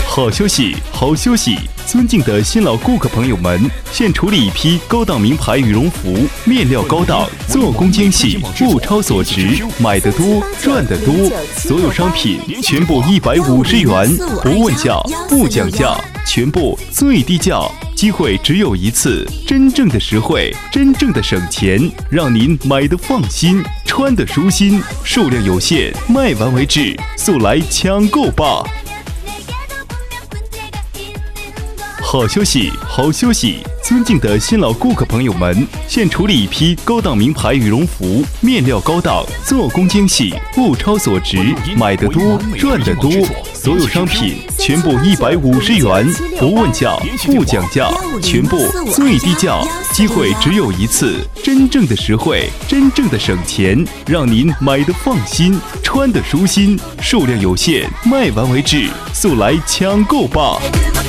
好消息，好消息！尊敬的新老顾客朋友们，现处理一批高档名牌羽绒服，面料高档，做工精细，物超所值，买得多赚得多。所有商品全部150元，不问价，不讲价，全部最低价。机会只有一次，真正的实惠，真正的省钱，让您买得放心，穿得舒心。数量有限，卖完为止，速来抢购吧！好消息，好消息！尊敬的新老顾客朋友们，现处理一批高档名牌羽绒服，面料高档，做工精细，物超所值，买得多赚得多。所有商品全部150元，不问价，不讲价，全部最低价。机会只有一次，真正的实惠，真正的省钱，让您买得放心，穿得舒心。数量有限，卖完为止，速来抢购吧！